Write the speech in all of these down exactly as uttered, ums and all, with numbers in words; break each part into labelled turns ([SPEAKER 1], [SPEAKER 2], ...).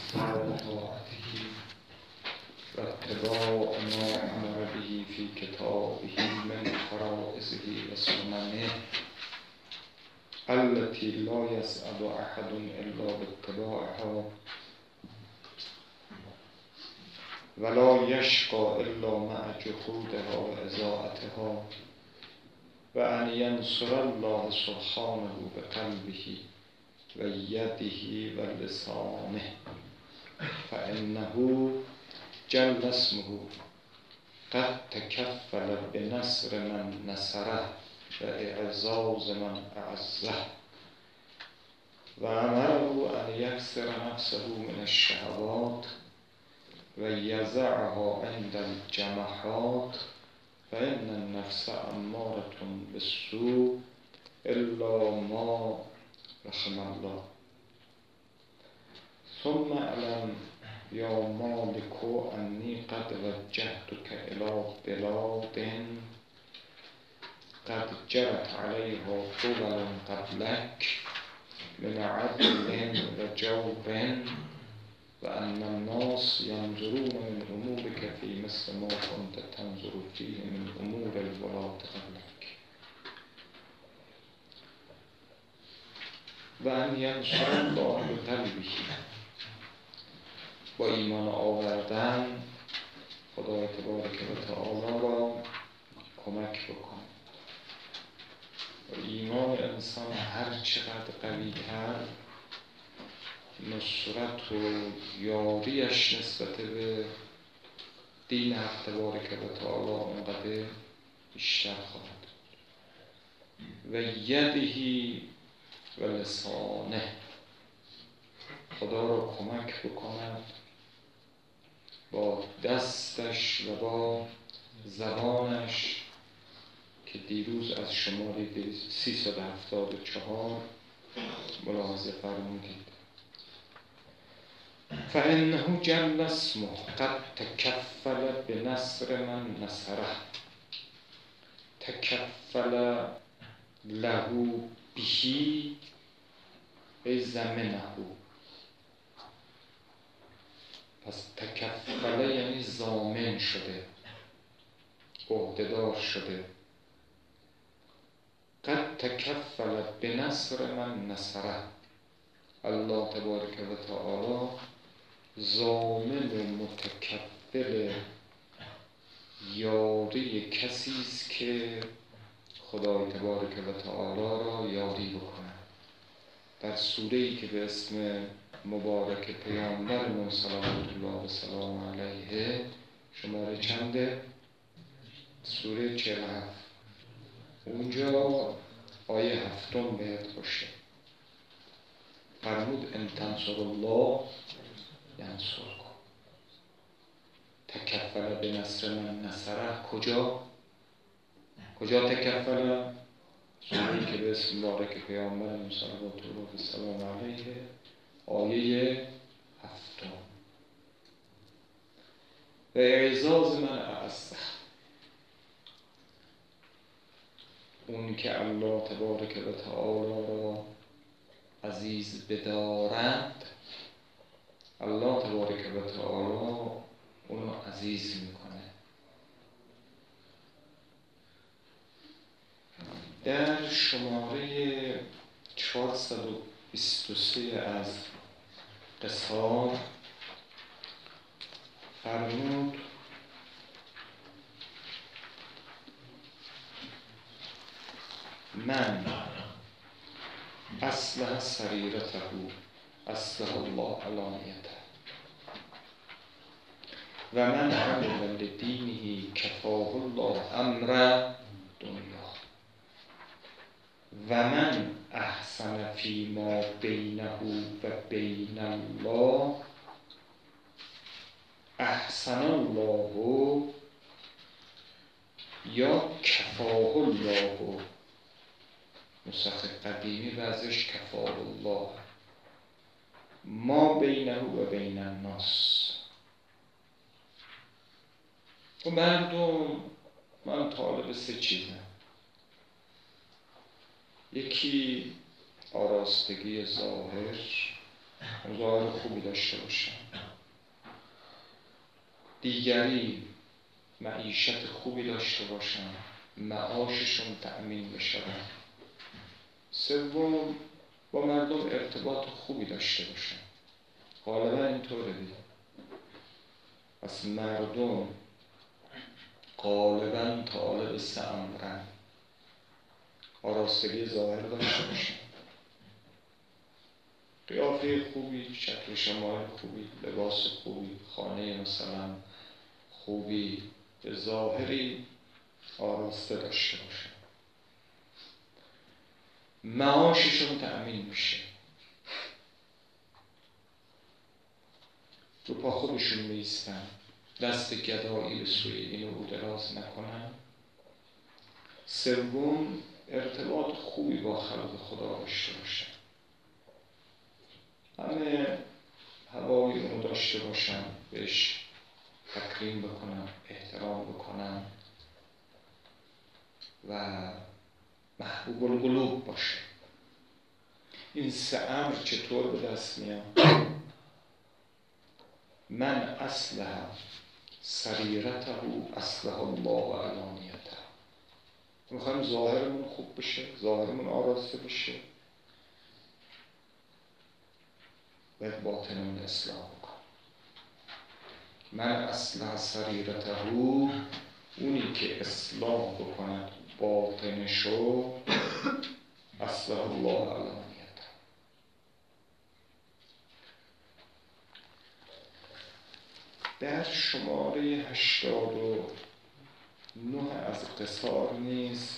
[SPEAKER 1] استقرار طاعته و اتباع ما امر به فی کتابه من فرائضه و سننه التي لا يسعد احد الا باتباعها ولا يشقى الا مع جحودها و اضاعتها و ان ینصر الله سبحانه بقلبه و یده و لسانه فانه جل اسمه قد تکفل بنصر من نصره و اعزاز من اعزه و امره ان یکسر نفسه من الشهوات و یضعها عند الجمحات فإن النفس امارة بالسوء الا ما رحم الله ثم اعلم یا مالک انی قد وجهتک الی بلاد قد جرت علیها دول قبلک من عدل و جور و ان الناس ینظرون من امورک فی مثل ما کنت تنظر فیه من امور الولاة قبلک و ان ینصر الله بقلبه با ایمان آوردن خدای تبارک و تعالی را کمک بکن و ایمان انسان هر چقدر قوی تر نصرت و یاریش نسبت به دین حق تبارک و تعالی اونقدر بیشتر خواهد و یدهی و لسانه خدا را کمک بکند با دستش و با زبانش که دیروز از شماره سیصد و هفتاد و چهار ملاحظه فرمودید فانه جل اسمه قد تکفل بنصر من نصره تکفل له بهی ای زمنه پس تکفله یعنی ضامن شده عهده‌دار شده قد تکفل بنصر من نصره الله تبارک و تعالی ضامن و متکفل یاری کسی است که خدای تبارک و تعالی را یاری بکنه. در سوره‌ای که به اسم مبارک پیامبرمون صلوات الله و سلام علیه شماره چنده؟ سوره چهل و هفت اونجا آیه هفتم بهت باشه فرمود ان تنصر الله ینصرکم تکفل بنصر من نصره کجا؟ کجا تکفل؟ سوره‌ای که به اسم مبارک پیامبرمون صلوات الله و سلام علیه آیه هفتم و اعزاز من اعزه اون که الله تبارک و تعالی را عزیز بدارد الله تبارک و تعالی اونو عزیز میکنه. در شماره چهارصد و بیست و سه از قصار فرمود من اصلح سریرته اصلح الله علانیته و من عمل لدینه کفاه الله امر دنیا و من احسن فی ما بینه و بین الله احسن الله یا کفاه الله نسخ قدیمی وزش کفاه الله ما بینه و بین الناس و مردم من طالب سه چیزم یکی آراستگی ظاهر ظاهر خوبی داشته باشن، دیگری معیشت خوبی داشته باشن، معاششون تأمین بشه، سوم با مردم ارتباط خوبی داشته باشن. غالبا اینطوره دیگه. پس مردم غالبا طالب سه امرن: آراستگی ظاهر داشته باشن، قیافه خوبی، شکل شمایل خوبی، لباس خوبی، خانه مثلا خوبی، به ظاهری آراسته داشته باشن، معاششون تأمین میشه، رو پا خودشون بیستن، دست گدایی به سوی این و او دراز نکنن. سوم ارتباط خوبی با خلق خدا داشته باشن، همه هوای اونو داشته باشن، بهش تکریم بکنن، احترام بکنن و محبوب القلوب باشه. این سه امر چطور به دست میاد؟ من اصلح سریرته اصلح الله علانیته. میخوایم ظاهرمون خوب بشه، ظاهرمون آراسته بشه، باید باطنمون اصلاح بکن. من اصلح سریرته، اونی که اصلاح بکند باطنشو، اصلح الله علانیته. در شماره هشتاد و نه از قصار نیز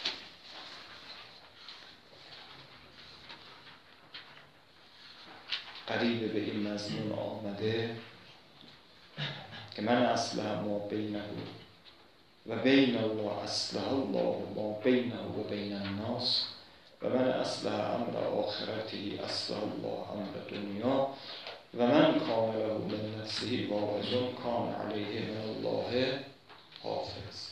[SPEAKER 1] قریب به این مضمون آمده که من اصلح ما بینه و بین الله اصلح الله ما بینه و بین الناس و من اصلح امر آخرتی اصلح الله امر دنیا و من کان له من نفسه واعظ کان علیه من الله حافظ.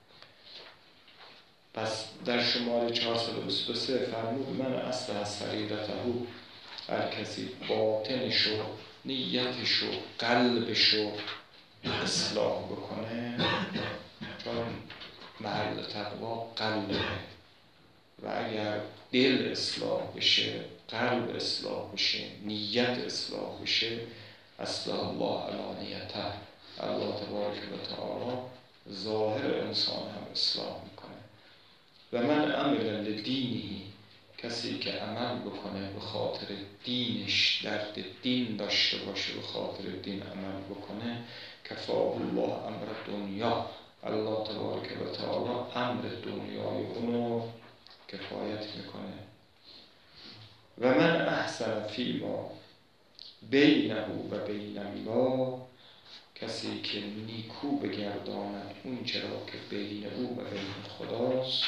[SPEAKER 1] پس در شماره چهارصد و بیست و سه فرمود من اصلح سریرته، هر کسی باطنشو، نیتشو، قلبشو اصلاح بکنه، چون محل تقوا قلبه و اگر دل اصلاح بشه، قلب اصلاح بشه، نیت اصلاح بشه، اصلاح الله علانیته، الله تبارک و تعالی ظاهر انسان هم اصلاح میکنه. و من عمل لدینی، کسی که عمل بکنه به خاطر دینش، درد دین داشته باشه، به خاطر دین عمل بکنه، کفاه الله امر دنیا، الله تبارک و تعالی امر دنیای اونو کفایت میکنه. و من احسن فیما بینه و بین الله، کسی که نیکو بگرداند اون چرا که بین او و بین خداست،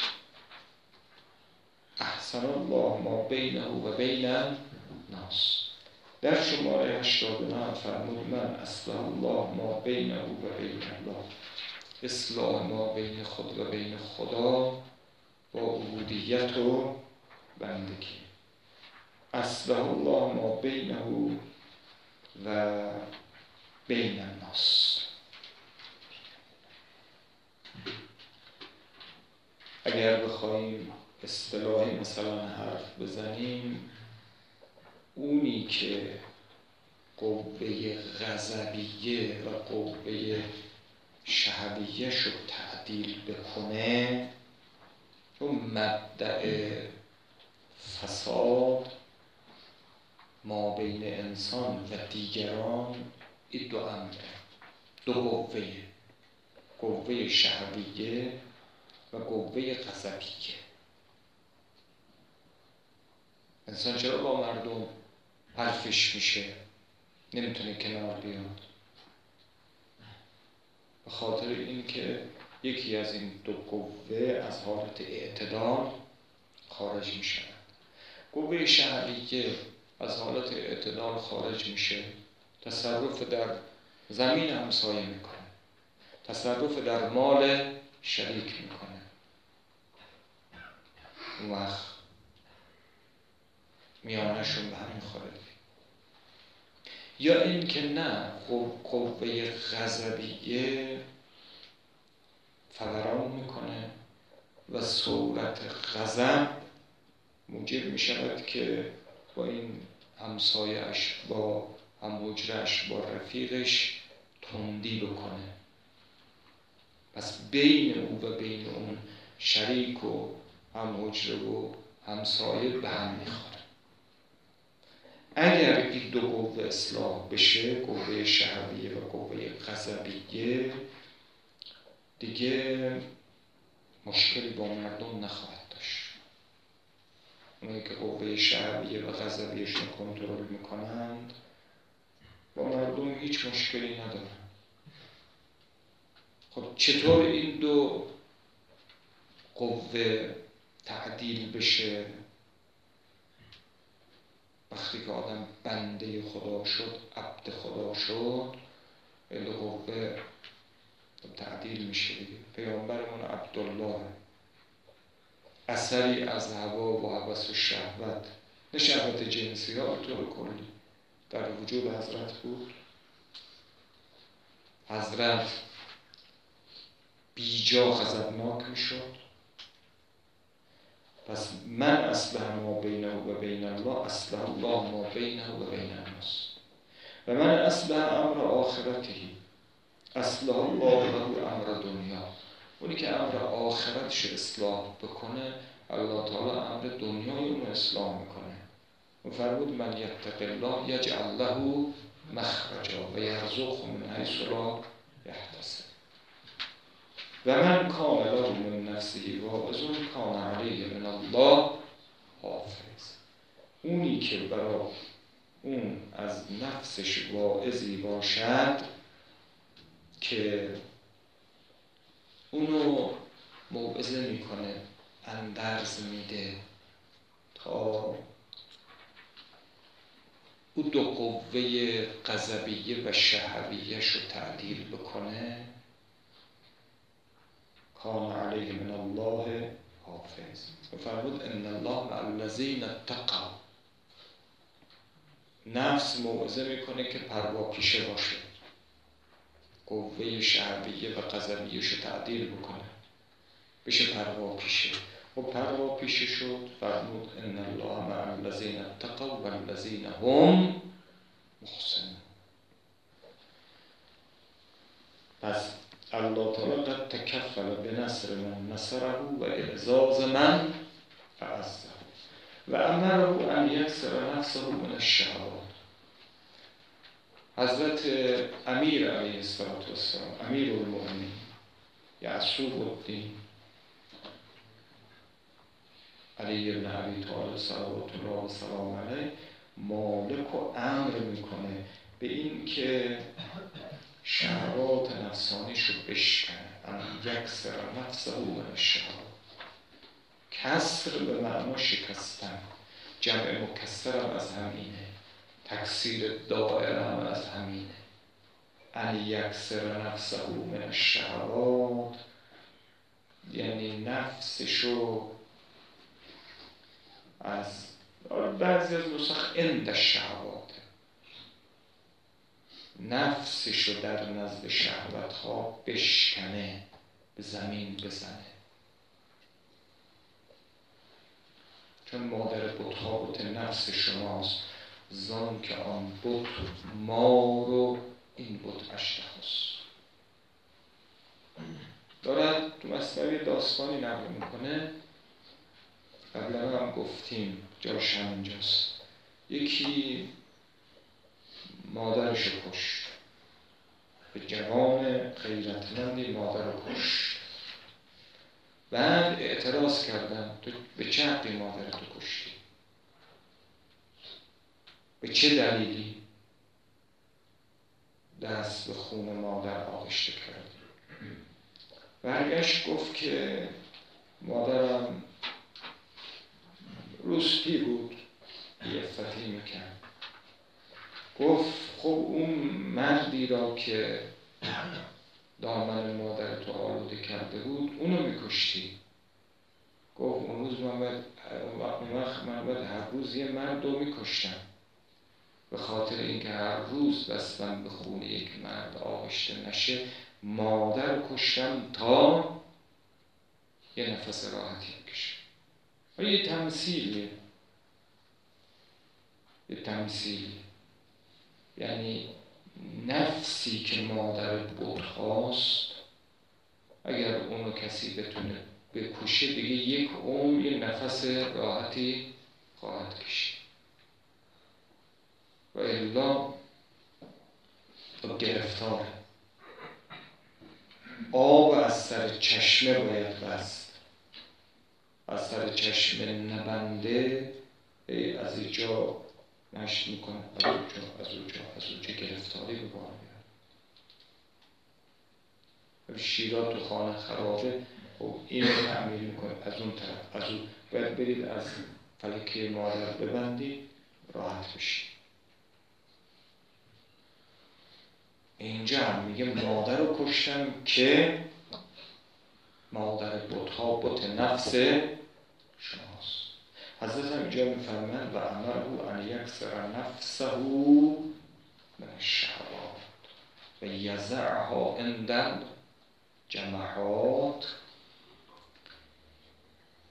[SPEAKER 1] احسن الله ما بینه و بین الناس. در شماره هشتاد و نه فرمود من اصلح الله ما بینه و بین الله، اصلاح ما بین خود و بین خدا با عبودیت و بندگی. اصلح الله ما بینه و بین الناس. اگر بخوایم اصطلاحی مثلا حرف بزنیم، اونی که قوه غضبیه و قوه شهویه شو تعدیل بکنه، چون مبدأ فساد ما بین انسان و دیگران این دو امره، دو قوه، قوه شهویه و قوه غضبیه. انسان چرا با مردم حرفش میشه، نمیتونه کنار بیاد؟ به خاطر اینکه یکی از این دو قوه از حالت اعتدال خارج میشه. قوه شهویه از حالت اعتدال خارج میشه، تصرف در زمین همسایه میکنه، تصرف در مال شریک میکنه. اون وقت میانهشون به هم میخوره. یا این که نه، قوه غضبیه فوران میکنه و صورت غضب موجب میشود که با این همسایه‌اش، با هم‌حجره‌اش، با رفیقش تندی بکنه. پس بین او و بین اون شریک و هم‌حجره و همسایه به هم میخوره. اگر این دو قوه اصلاح بشه، قوه شهویه و قوه غضبیه، دیگه مشکلی با مردم نخواهد داشت. اونایی که قوه شهویه و غضبیه‌شون کنترل میکنند با مردم هیچ مشکلی ندارن. خب چطور این دو قوه تعدیل بشه؟ وقتی که آدم بنده خدا شد، عبد خدا شد، این دو قوه تعدیل میشه دیگه. پیامبرمون عبدالله، اثری از هوا و هوس و شهوت، نه شهوت جنسی ها، به طور کلی در وجود حضرت بود. حضرت بیجا غضبناک میشد. پس من اصلح ما بینه و بین الله، اصلح الله ما بینه و بین الناس. و من اصلح امر آخرتی، اصلح الله له امر دنیا. اونی که امر آخرتش اصلاح بکنه، الله تعالی امر دنیای اون اصلاح میکنه. و فرمود من یتق الله یجعل له مخرجا و یرزقه من حیث لا یحتسب. و من کان له من نفسه واعظ کان علیه من الله حافظ. اونی که برای اون از نفسش واعظی باشد که اونو موعظه میکنه، اندرز میده تا او دو قوه غضبیه و شهویه شو تعدیل بکنه، کان علیه من الله حافظ. و فرمود ان الله مع الذین اتقوا. نفس موعظه میکنه که پرواپیشه باشه، قوه شهویه و غضبیه شو تعدیل بکنه، بشه پرواپیشه. و پرواپیشه شد، فرمود ان الله مع الذین اتقوا والذین هم محسنون. پس الله تعالی قد تکفل بنصر من نصره و اعزاز من فعزه و امره ان یکسر نفسه من الشهوات. حضرت امیر علیه السلام، امیر المؤمنین یعصوب الدین علی بن ابی طالب صلوات الله و سلام علیه، مالک و امر میکنه به این که شهوات نفسانیشو بشکنه. ان یکسر نفسه من الشهوات. کسر به معنا شکستن، جمع مکسر هم از همینه، تکسیر دائره هم از همینه. ان یکسر نفسه من الشهوات یعنی نفسشو از، بعضی از نسخ عند الشهوات، نفسشو در نزد شهوت ها بشکنه، به زمین بزنه. چون مادر بت‌ها بت نفس شماست، زان که آن بت ما رو این بت اشتهاست. دارد تو مثنوی داستانی نقل میکنه، قبلا هم گفتیم جاش همینجاست. یکی مادرشو کشت، به جوان غیرتمندی مادر رو کشت. بعد اعتراض کردن تو به چه حقی مادر تو کشتی؟ به چه دلیلی دست به خون مادر آغشته کردی؟ برگشت گفت که مادرم روسپی بود، عفتی میکرد. گفت خب اون مردی را که دامن مادر تو آلوده کرده بود اونو میکشتی. گفت اون روز من باید, من باید هر روز یه مرد رو میکشتم. به خاطر اینکه هر روز دستم به خون یک مرد آغشته نشه مادر کشتم تا یه نفس راحتی بکشه. یه تمثیلیه، یه تمثیلیه. یعنی نفسی که مادر بود خواست اگر اونو کسی بتونه بکشه دیگه یک عمر یه نفس راحتی خواهد کشید و الا گرفتار. آب از سر چشمه باید بست، از سر چشمه نبنده از اینجا نشت میکنه، از اونجا از اونجا از اونجا گرفتاری به بار میاد. شیرا تو خانه خرابه و این رو تعمیر میکنه از اون طرف، از اون باید برید از فلکه مادر ببندید راحت بشید. اینجا هم میگه مادر رو کشتم که مادر بطها بط نفس شماست. حضرت هم اینجا میفرمند و امره ان یکسر نفسه من الشهوات و یزعها عند جماعات